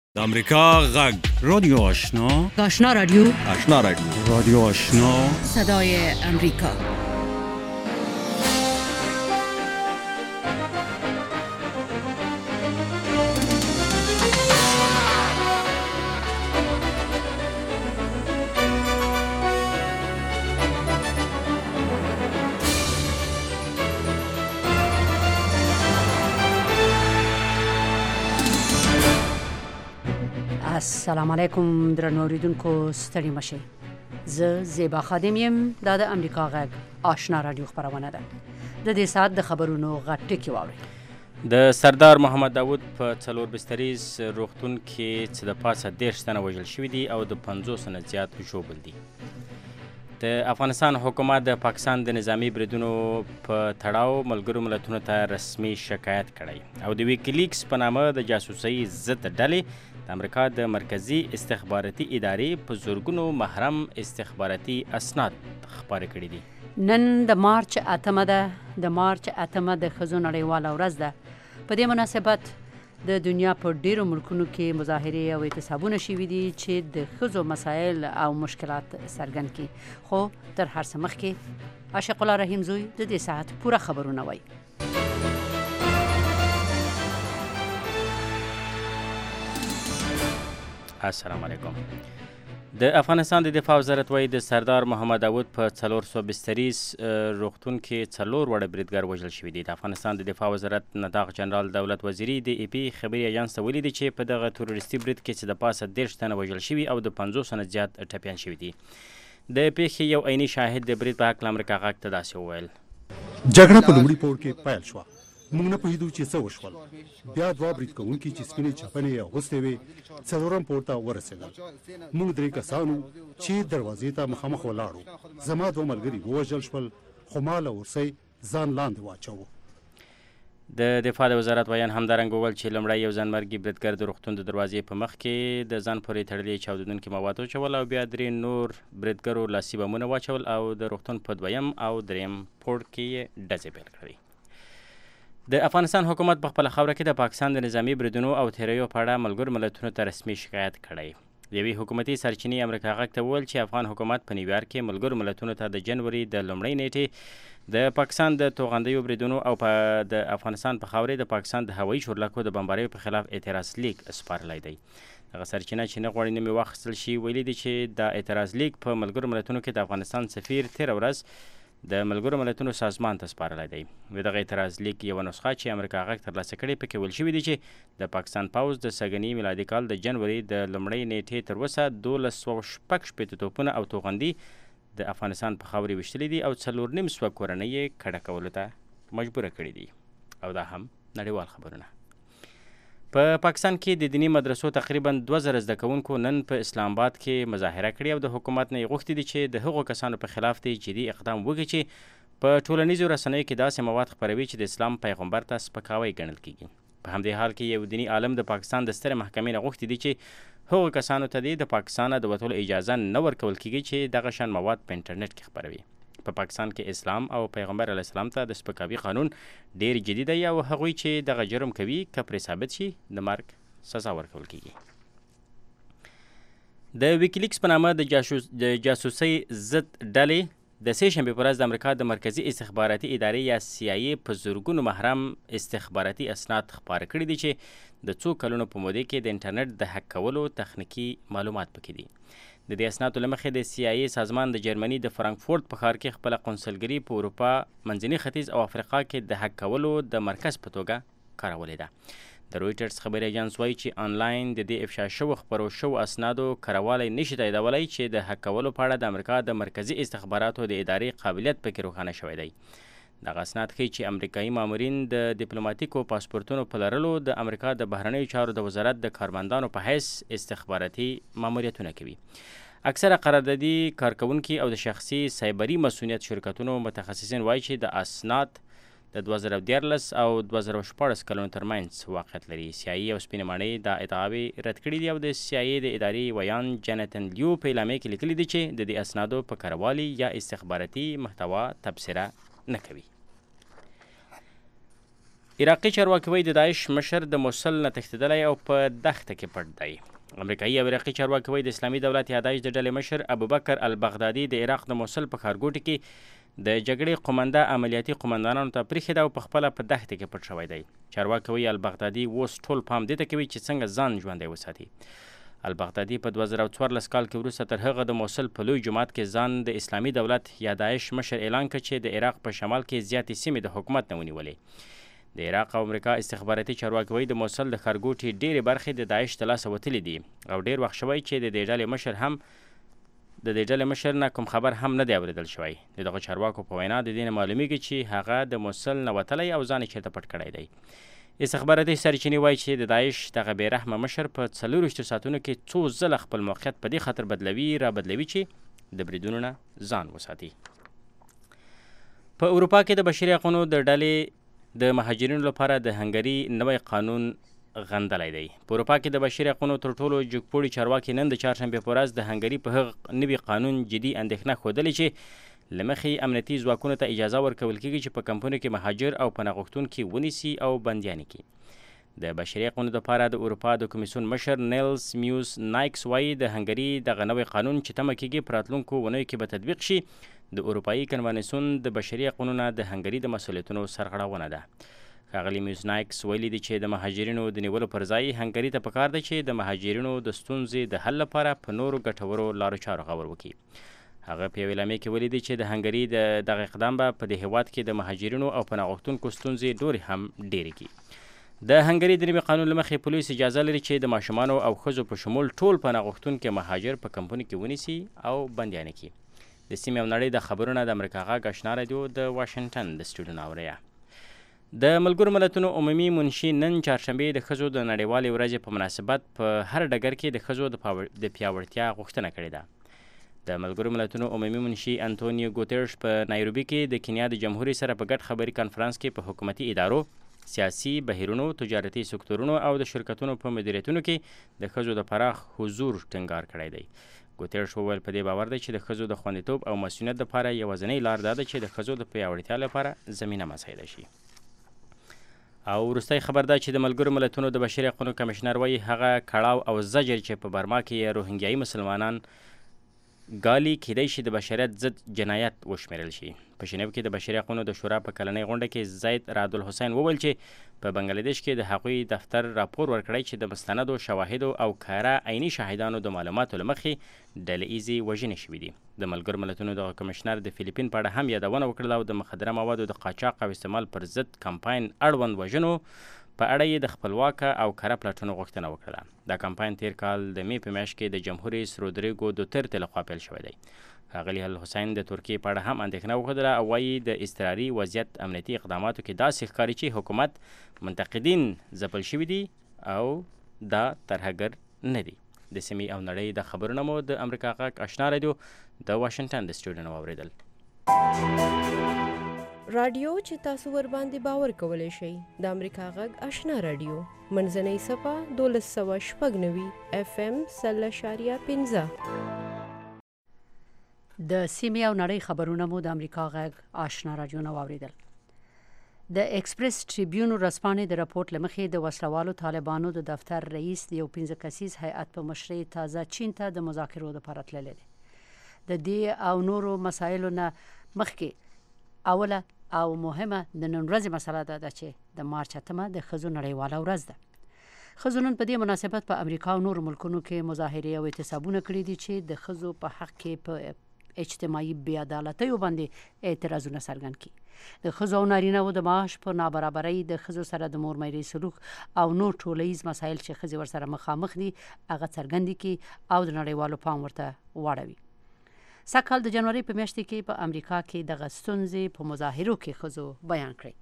د امریکا غږ رادیو آشنا آشنا رادیو رادیو آشنا صدای امریکا. السلام علیکم درنو اوریدونکو، ستړي مشئ. زه زیبا خادم یم. دا د امریکا غږ آشنا رادیو خبرونه ده. د دې ساعت د خبرونو غټ ټکی واورئ. د سردار محمد داود په څلور بستریز روغتون کې څه د پاسه 30 تنه وژل شوي دي او د 50 نه زیات ژوبل دي. د افغانستان حکومت د پاکستان د نظامی بریدونو په تړاو ملګرو ملتونو ته رسمي شکایت کړی او د ویکیلیکس په نامه د جاسوسۍ ضد ډلې د امریکا د مرکزی استخباراتي ادارې په زورګونو محرم استخباراتي اسناد خپاره کړي دي. نن د مارچ 8 ده. د مارچ 8 د ښځو نړیواله ورځ ده. په دې مناسبت د دنیا په ډیرو ملکونو کې مظاهرې او اعتصابونه شوي دي چې د ښځو مسایل او مشکلات څرګند کړي. خو تر هر څه مخکې عاشق الله رحیم زوی د دې ساعت پوره خبرونه وایي. السلام علیکم. د افغانستان د دفاع وزارت وایي د سردار محمد داود په 400 بستریز روغتون کې 4 وړه بریدګر وژل شوي دي. د افغانستان د دفاع وزارت نطاق جنرال دولت وزیری د ای پی خبري اژانس ته ویلي دي چې په دغه تروریستي برید کې څه د پاسه 30 تنه وژل شوي او د 50 نه زیات ټپیان شوي دي. د پیښې یو عیني شاهد د برید په حق امریکا غږ ته داسې وویل: جګړه په لومړي پوړ کې پیل شوه. موږ نه پوهېدو چې څه وشول. بیا 2 برید کوونکي چې سپینې چپنې اغوستې وې 4م پوړ ته ورسېدل. موږ 3 کسانو چې دروازې ته مخامخ ولاړو. زما 2 ملګري ووژل شول خو ما له ورسۍ ځان لاندې واچوو. د دفاع د وزارت ویان همدارنګه وویل چې لومړی یو ځانمرګي بریدګر د روغتون د دروازې په مخ کې د ځان پورې تړلي چاودېدونکي مواد واچول او بیا 3 نور بریدګرو لاسي بمونه واچول او د روغتون په 2م او 3م پوړ کې یې ډزې پیل کړې. د افغانستان حکومت په خپله خاوره کې د پاکستان د نظامي بریدونو او تیریو په اړه ملګرو ملتونو ته رسمي شکایت کړی. د یوې حکومتي سرچینې امریکا غږ ته وویل چې افغان حکومت په نیویارک کې ملګرو ملتونو ته د جنوري د لومړۍ نیټې د پاکستان د توغندیو بریدونو او د افغانستان په خاورې د پاکستان د هوایي شورلکو د بمباریو په خلاف اعتراض لیک سپارلی دی. دغه سرچینه چې نه غواړي نومې واخیستل شي ویلي دي چې د اعتراض لیک په ملګرو ملتونو کې د افغانستان سفیر تېره ورځ د ملګرو ملتونو سازمان ته سپارلی دی. د دغه اعتراض لیک یوه نسخه چې امریکا غږ ترلاسه کړې پکې ویل شوي دي چې د پاکستان پوځ د سږني میلادي کال د جنوري د لومړۍ نیټې تر اوسه 1266 توپونه او توغندي د افغانستان په خاورې ویشتلي دي او 4.5 کورنۍ یې کډه کولو ته مجبوره کړي دي. او دا هم نړیوال خبرونه. په پاکستان کې د دیني مدرسو تقریبا 2000 زده کوونکو نن په اسلام آباد کې مظاهره کړې او د حکومت نه یې غوښتي دي چې د هغو کسانو په خلاف دی جدي اقدام وکړي چې په ټولنیزو رسنیو کې داسې مواد خپروي چې د اسلام پیغمبر ته سپکاوی ګڼل کیږي. په همدې حال کې یو دیني عالم د پاکستان د سترې محکمې نه غوښتي دي چې هغو کسانو ته د پاکستانه د وتلو اجازه نه ورکول کیږي چې دغه شان مواد په انټرنیټ کې خپروي. په پاکستان کې اسلام او پیغمبر علیه السلام ته د سپکاوي قانون ډیر جدي دی او هغوی چې دغه جرم کوي که پرې ثابت شي د مرګ سزا ورکول کیږي. د ویکیلیکس په نامه د جاسوسۍ ضد ډلې د سې شنبې په ورځ د امریکا د مرکزي استخباراتي ادارې یا CIA په زورګونو محرم استخباراتي اسناد خپاره کړي دي چې د څو کلونو په موده کې د انټرنیټ د هک کولو تخنیکي معلومات پکې دي. د دې اسنادو له مخې د CIA سازمان د جرمني د فرانکفورت په ښار کې خپله قونسلګري په اروپا، منځني ختیځ او افریقا کې د هک کولو د مرکز په توګه کارولې ده. د رویټرز خبري اژانس وایي چې آنلاین د دې افشا شوو خپرو شوو اسنادو کاروالی نشي تاییدولی چې د هک کولو په اړه د امریکا د مرکزي استخباراتو د ادارې قابلیت پکې روښانه شوی دی. دغه اسناد ښیي چې امریکایي مامورین د ډیپلوماتیکو پاسپورتونو په لرلو د امریکا د بهرنیو چارو د وزارت د کارمندانو په حیث استخباراتي ماموریتونه کوي. اکثره قراردادي کارکوونکي او د شخصي سایبري مسؤلیت شرکتونو متخصصین وایي چې د اسناد د 2014 او 2014 کلونو ترمنځ واقعیت لري. CIA او سپینې ماڼۍ دا ادعاوې رد کړي دي او د CIA د ادارې ویان جانتن لیو په اعلامیه کې لیکلي دي چې د دې اسنادو په کاروالي یا استخباراتي محتوا تبصره نه کوي. عراقي چارواکي وایي د داعش مشر د موصل نه تښتېدلی او په دښته کې پټ دی. امریکایي او عراقي چارواکي وایي د اسلامي دولت یا داعش د ډلې مشر ابوبکر البغدادي د عراق د موصل په ښارګوټي کې د جګړې قومنده عملیاتي قومندانانو ته پرېښې ده او په خپله په دښته کې پټ شوی دی. چارواکي وایي البغدادي اوس ټول پام دې ته کوي چې څنګه ځان ژوندی وساتي. البغدادي په 2014 کال کې وروسته تر هغه د موصل په لوی جومات کې ځان د اسلامي دولت یا داعش مشر اعلان کړ چې د عراق په شمال کې زیاتې سیمې د حکومت نه ونیولې. د عراق او امریکا استخباراتي چارواکي وایي د موصل د ښارګوټي ډېرې برخې د داعش د لاسه وتلې دي او ډېر وخت شوی چې د دې ډلې مشر نه کوم خبر هم نه دی اورېدل شوی. د دغه چارواکو په وینا د دې نه معلومیږي چې هغه د موصل نه وتلی او ځان یې چېرته پټ کړی دی. استخباراتي سرچینې وایي چې د داعش دغه بېرحمه مشر په 24 ساعتونو کې څو ځله خپل موقعیت په دې خاطر بدلوي چې د بریدونو نه ځان وساتي. په اروپا کې د بشري حقونو د ډلې د مهاجرینو لپاره د هنګري نوی قانون غندلی دی. په اروپا کې د بشري حقونو تر ټولو جګپوړي چارواکي نن د چهارشنبې په ورځ د هنګري په هغه نوي قانون جدي اندېښنه ښودلې چې له مخې امنیتي ځواکونو ته اجازه ورکول کېږي چې په کمپونو کې مهاجر او پناه غوښتونکي ونیسي او بندیان کړي. د بشري حقونو دپاره د اروپا د کمیسیون مشر نیلس میوس نایکس وایي د هنګري دغه نوی قانون چې تمه کېږي په راتلونکو اونیو کې به تطبیق شي د اروپایي کنوانسیون د بشري حقونو نه د هنګري د مسؤلیتونو سرغړونه ده. ښاغلي میوس نایکس ویلي دي چې د مهاجرینو د نیولو پر ځای هنګري ته پکار ده چې د مهاجرینو د ستونزې د حل لپاره په نورو ګټورو لارو چارو غور وکړي. هغه په یوې اعلامیې کې ولیدي چې د هنګري د دغه اقدام به په دې هیواد کې د مهاجرینو او پناه غوښتونکو ستونزې ډېرې هم ډېرې کړي. د هنګري د نوي قانون له مخې پولیس اجازه لري چې د ماشومانو او ښځو په شمول ټول پناه غوښتونکي مهاجر په کمپونو کې ونیسي او بندیان کړي. د سیمې او نړۍ د خبرونه د امریکا غږ اشنا راډیو د واشنګټن د سټوډیو نه اورئ. د ملګرو ملتونو عمومي منشي نن چهارشنبې د ښځو د نړیوالې ورځې په مناسبت په هر ډګر کې د ښځو د پیاوړتیا غوښتنه کړې ده. د ملګرو ملتونو عمومي منشي انتونیو ګوترش په نایروبي کې د کینیا د جمهوریت سره په ګډ خبري کنفرانس کې په حکومتي ادارو، سیاسي بهیرونو، تجارتي سکتورونو او د شرکتونو په مدیریتونو کې د ښځو د پراخ حضور ټینګار کړی دی. ګوترش وویل په دې باور دی چې د ښځو د خوندیتوب او مسؤلیت لپاره یوازینۍ لار دا ده چې د ښځو د پیاوړتیا لپاره زمینه مساعده شي. او وروستی خبر دا چې د ملګرو ملتونو د بشري حقونو کمیشنر وایي هغه کړاو او زجر چې په برما کې روهنګیایي مسلمانان ګالي کیدای شي د بشریت ضد جنایت وشمیرل شي. په ژنیو کې د بشري حقونو د شورا په کلنۍ غونډه کې زید رعد الحسین وویل چې په بنګلادیش کې د هغوی دفتر راپور ورکړی چې د مستندو شواهدو او کاره عیني شاهدانو د معلوماتو له مخې ډله ایزې وژنې شوي دي. د ملګرو ملتونو دغه کمیشنر د فلیپین په اړه هم یادونه وکړله او د مخدره موادو د قاچاق او استعمال پر ضد کمپاین اړوند وژنو په اړه یې د خپلواکه او کره پلټنو غوښتنه وکړه. دا کمپاین تیر کال د مې په میاشت کې د جمهور رئیس رودریګو دوترتې لخوا پیل شوی دی. ښاغلي الحسین د ترکیې په اړه هم اندېښنه وښودله او وایي د اضطراري وضعیت امنیتي اقداماتو کې داسې ښکاري چې حکومت منتقدین ځپل شوي دي او دا ترهګر نه دي. د سیمې او نړۍ د خبرونه مو د امریکا غږ اشنا راډیو د واشنګټن د سټوډیو نه واورېدل. رادیو چې تاسو ور باندې باور کولی شئ د امریکا غږ آشنا رادیو منځنۍ صفه 1296 FM 0.15. د سیمې او نړۍ خبرونه مو د امریکا غږ آشنا رادیو نه واورېدل. د ایکسپریس ټریبیون ورځپاڼې د راپورټ له مخې د وسلوالو طالبانو د دفتر رئیس د یو 15 کسیز هیئت په مشرۍ تازه چین ته د مذاکرو لپاره تللی دی. د دې او نورو مسایلو نه مخکې اوله او مهمه د نن ورځې مسله ده چې د مارچ 8 د ښځو نړیواله ورځ ده. ښځو نن په دې مناسبت په امریکا او نورو ملکونو کې مظاهرې او اعتصابونه کړي دي چې د ښځو په حق کې په اجتماعي بې عدالتیو باندې اعتراضونه څرګند کړي. د ښځو او نارینه‌و د معاش په نابرابرۍ، د ښځو سره د مور میرې سلوک او نور ټولیز مسایل چې ښځې ورسره مخامخ دي هغه څرګند کړي او د نړیوالو پام ورته واړوي. سږکال د جنوري په میاشت کې په امریکا کې دغه ستونزې په مظاهرو کې ښځو بیان کړې.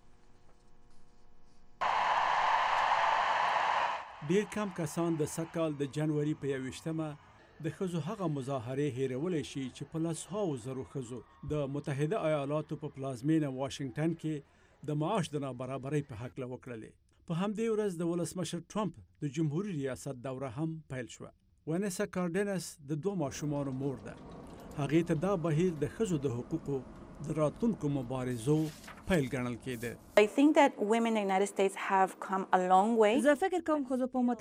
ډېر کم کسان د سږکال د جنوري په 21مه د ښځو هغه مظاهرې هیرولی شي چې په لسهاوو زرو ښځو د متحده ایالاتو په پلازمینه واشنګټن کې د معاش د نابرابرۍ په هکله وکړلې. په همدې ورځ د ولسمشر ټرمپ د جمهوري ریاست دوره هم پیل شوه. ونیسا کارډینس د 2 ماشومانو مور ده. هغې ته دا بهیر د ښځو د حقوقو د راتلونکو مبارزو پیل ګڼل کېده. I think that women in the United States have come a long way. زه فکر کوم ښځو په